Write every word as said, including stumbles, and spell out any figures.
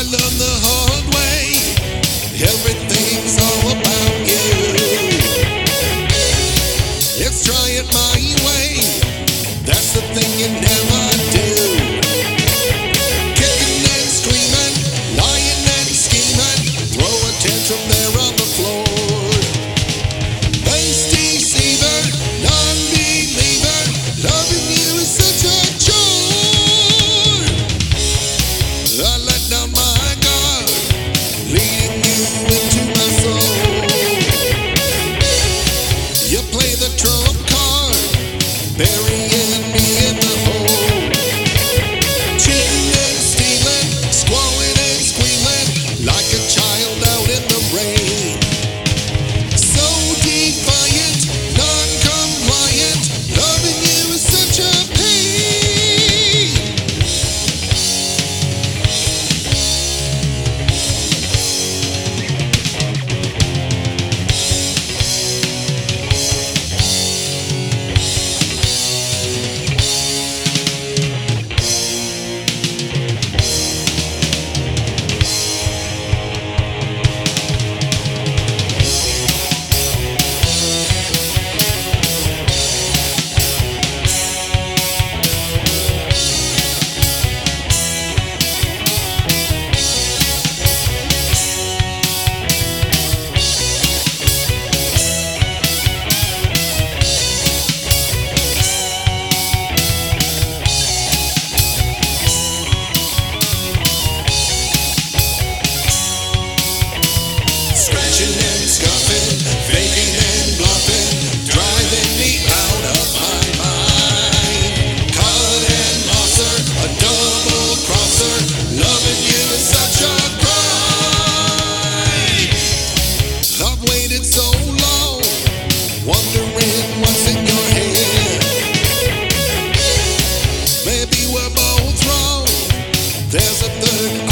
learned the hard way. Everything's all about you. Let's try it my way. That's the thing you never do. Kicking and screaming, lying and scheming, throw a tantrum there on the floor. Base deceiver, non-believer, loving you is such a chore. I let down my guard, leading you into my soul. You play the trump card, burying me in the hole. Cheating and stealing, squalling and squealing, like a child out in the rain. So defiant, non-compliant, loving you is such a pain. Scratching and scuffing, faking and bluffing, driving me out of my mind. Cut and losser, a double crosser, loving you is such a crime. I've waited so long, wondering what's in your head. Maybe we're both wrong. There's a third